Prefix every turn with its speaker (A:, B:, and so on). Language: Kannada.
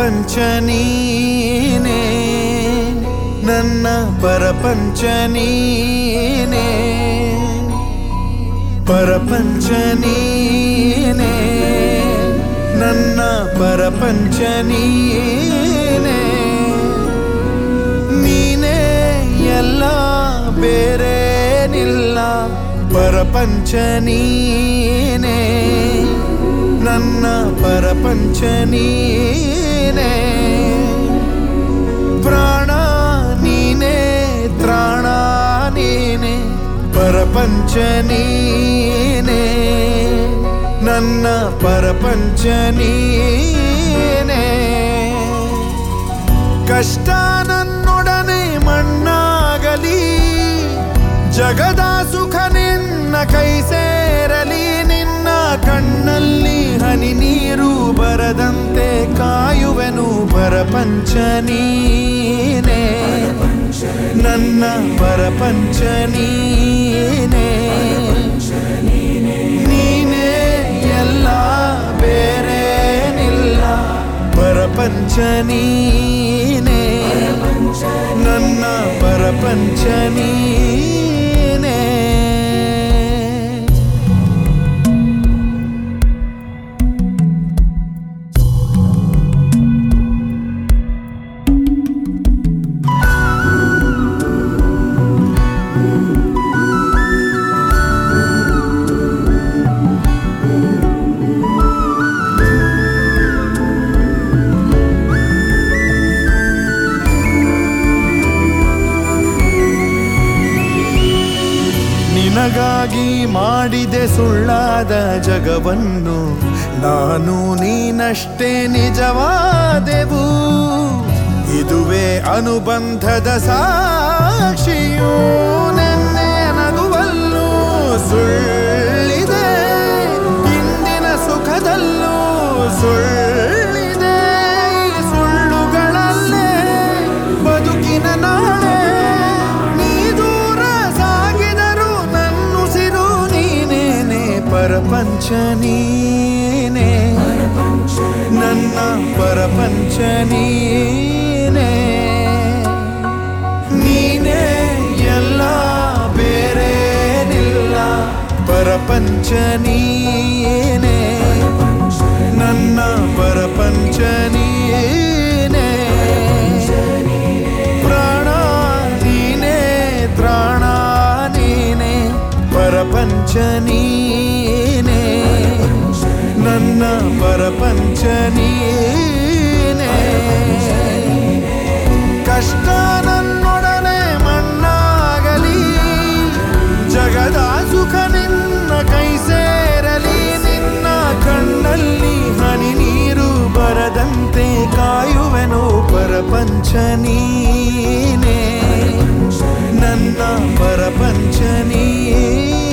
A: ಪರಪಂಚ ನೀನೇ, ನನ್ನ ಪರಪಂಚ ನೀನೇ, ಪರಪಂಚ ನೀನೇ, ನನ್ನ ಪರಪಂಚ ನೀನೇ, ನೀನೇ ಎಲ್ಲ ಬೇರೇನಿಲ್ಲ, ಪರಪಂಚ ನೀನೇ, ನನ್ನ ಪರಪಂಚ ನೀನೇ, ಪ್ರಾಣ ನೀನೇ, ತ್ರಾಣ ನೀನೇ, ಪರಪಂಚ ನೀನೇ, ನನ್ನ ಪರಪಂಚ ನೀನೇ, ಕಷ್ಟ ನನ್ನೊಡನೆ ಮಣ್ಣಾಗಲಿ, ಜಗದ ಸುಖ ನಿನ್ನ ಕೈ ಸೇರಲಿ, ನಿನ್ನ ಕಣ್ಣಲ್ಲಿ ಹನಿ ನೀರು ಬರದಂತೆ ಕಾಯುವೆನು, ಪರಪಂಚ ನೀನೇ, ನನ್ನ ಪರಪಂಚ ನೀನೇ, ನೀನೇ ಎಲ್ಲ ಬೇರೇನಿಲ್ಲ, ಪರಪಂಚ ನೀನೇ, ನನ್ನ ಪರಪಂಚ ನೀನೇ. ನಿನಗಾಗಿ ಮಾಡಿದೆ ಸುಳ್ಳಾದ ಜಗವನ್ನು, ನಾನು ನೀನಷ್ಟೇ ನಿಜವಾದೆವು, ಇದುವೇ ಅನುಬಂಧದ ಸಾಕ್ಷಿಯೂ, ನೆನ್ನೆ ನಗುವಲ್ಲೂ ಸುಳ್ಳಿದೆ, ಇಂದಿನ ಸುಖದಲ್ಲೂ ಸುಳ್ಳಿದೆ, ಈ ಸುಳ್ಳುಗಳಲ್ಲೇ ಬದುಕಿನ ನಾಳೆ, ನೀ ದೂರ ಸಾಗಿದರು ನನ್ನುಸಿರು ನೀನೇನೆ, ಪರಪಂಚ ನೀನೇ, ನನ್ನ ಪರಪಂಚ ನೀನೇ, ನೀನೇ ಎಲ್ಲ ಬೇರೇನಿಲ್ಲ, ಪರಪಂಚ ನೀನೇ, ನನ್ನ ಪರಪಂಚ ನೀನೇ, ಪ್ರಾಣ ನೀನೇ, ತ್ರಾಣ ನೀನೇ, ಪರಪಂಚ ನೀನೇ, ನನ್ನ ಪರಪಂಚ ನೀನೇ, ಕಷ್ಟ ನನ್ನೊಡನೆ ಮಣ್ಣಾಗಲಿ, ಜಗದ ಸುಖ ನಿನ್ನ ಕೈ ಸೇರಲಿ, ನಿನ್ನ ಕಣ್ಣಲ್ಲಿ ಹನಿ ನೀರು ಬರದಂತೆ ಕಾಯುವೆನು, ಪರಪಂಚ ನೀನೇ, ನನ್ನ ಪರಪಂಚ ನೀನೇ.